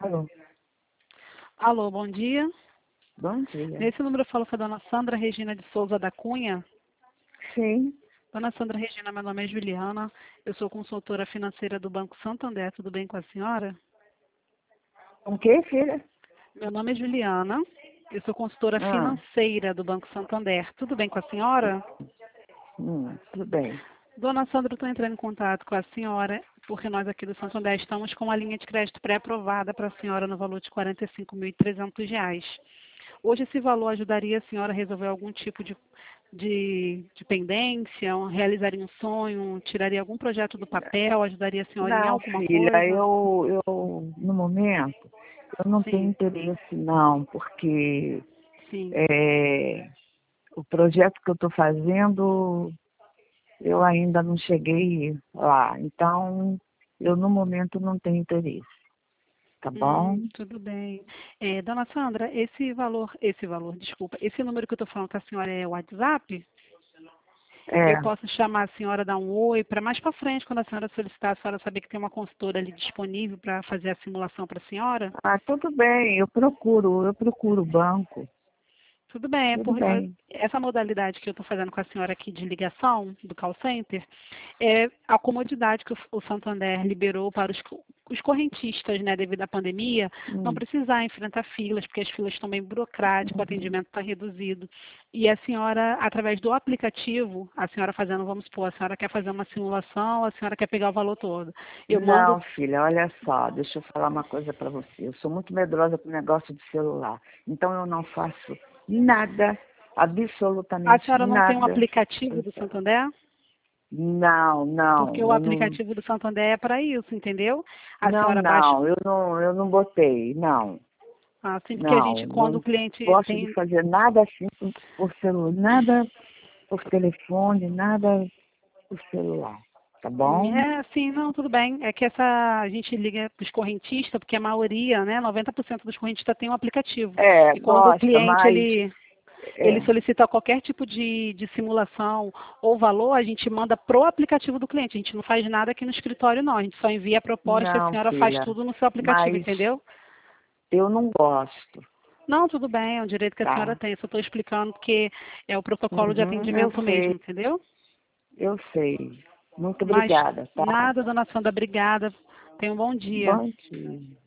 Alô, Alô, bom dia. bom dia. Nesse número eu falo com a dona Sandra Regina de Souza da Cunha. Sim, Dona Sandra Regina, meu nome é Juliana, eu sou consultora financeira do Banco Santander, tudo bem com a senhora? com que, filha? Meu nome é Juliana, eu sou consultora Ah, financeira do Banco Santander, tudo bem com a senhora? tudo bem. Dona Sandra, eu estou entrando em contato com a senhora, porque nós aqui do Santander estamos com uma linha de crédito pré-aprovada para a senhora no valor de R$ 45.300. Hoje esse valor ajudaria a senhora a resolver algum tipo de pendência, realizaria um sonho, tiraria algum projeto do papel, ajudaria a senhora em Não, alguma filha, coisa? no momento, eu não tenho Sim, interesse, não, porque sim. é, o projeto que eu estou fazendo, eu ainda não cheguei lá. Então, eu, no momento, não tenho interesse, tá bom? Tudo bem. Dona Sandra, desculpa, esse número que eu estou falando com a senhora é o WhatsApp? Eu É, posso chamar a senhora, dar um oi, para mais para frente, quando a senhora solicitar, a senhora saber que tem uma consultora ali disponível para fazer a simulação para a senhora? tudo bem, eu procuro o banco, Tudo bem, tudo bem. essa modalidade que eu estou fazendo com a senhora aqui de ligação do call center é a comodidade que o Santander liberou para os correntistas, né, devido à pandemia, não Hum, precisar enfrentar filas, porque as filas estão bem burocráticas, o uhum. atendimento está reduzido. E a senhora, através do aplicativo, a senhora fazendo, vamos supor, a senhora quer fazer uma simulação, a senhora quer pegar o valor todo. Eu mando. Não, filha, olha só, deixa eu falar uma coisa para você. Eu sou muito medrosa com negócio de celular. Então eu não faço nada, A absolutamente senhora não tem um nada. aplicativo do Santander? Não, Porque não, o eu não. aplicativo do Santander é para isso, entendeu? A Não, senhora baixa, não, eu não botei, não, assim, porque a gente, não. quando o Não cliente gosto de tem. fazer nada assim por celular, nada por telefone, nada por celular. Tá bom? É assim, não, tudo bem. É que a gente liga para os correntistas, porque a maioria, né, 90% dos correntistas tem um aplicativo. É, E quando o gosta, cliente mas ele é, solicita qualquer tipo de simulação ou valor, a gente manda pro aplicativo do cliente. A gente não faz nada aqui no escritório, não. A gente só envia a proposta e a não, senhora faz filha, tudo no seu aplicativo, mas entendeu? eu não gosto, Não, tudo bem, é um direito que a senhora tá? tem. Eu só estou explicando porque é o protocolo de Uhum, eu atendimento mesmo, sei, entendeu? eu sei. Muito Mas obrigada, tá? nada, dona Sandra, obrigada. Tenha um bom dia. Bom dia.